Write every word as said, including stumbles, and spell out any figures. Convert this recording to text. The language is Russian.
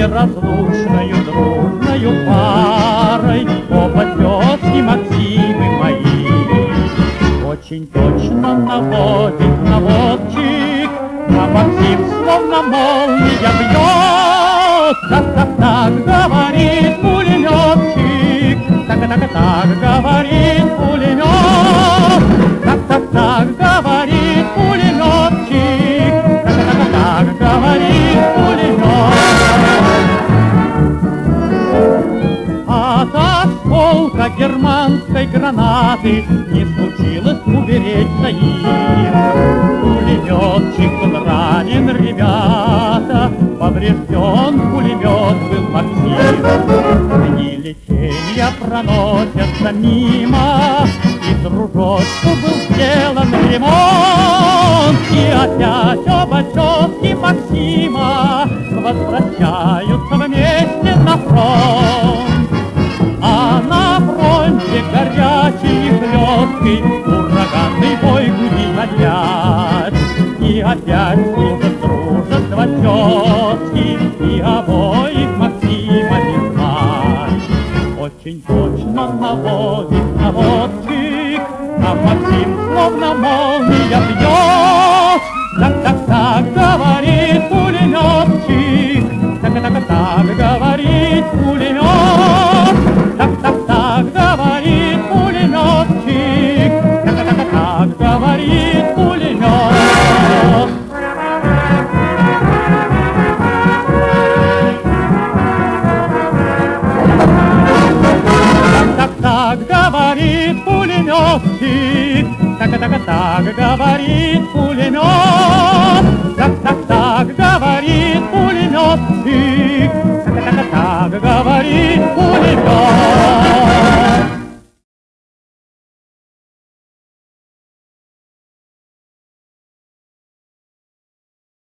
неразлучною дружною парой оба тезки Максимы мои. Очень точно наводит наводчик, а Максим словно молния бьет. Так-так-так говорит пулеметчик, так-так-так говорит пулемет. Так-так-так говорит пулеметчик, так-так-так говорит пулемет. От осколка германской гранаты не случилось умереть Заир. Пулеметчик был ранен, ребята, поврежден пулемет был Максим. Дни лечения проносятся мимо, и дружочку был сделан ремонт. И опять оба тезки Максима возвращаются вместе на фронт. А на фронте горячий и хлесткий ураганный бой гудит опять. И опять служат, дружат два тезки, и обоих Максима не знать. Очень точно наводит наводчик, а Максим словно молния бьет. Так-так-так говорит пулеметчик, так-так-так говорит пулемет. Так-так-так говорит пулеметчик, так-так-так говорит пулемет. Так-так-так говорит пулеметчик, так-так-так говорит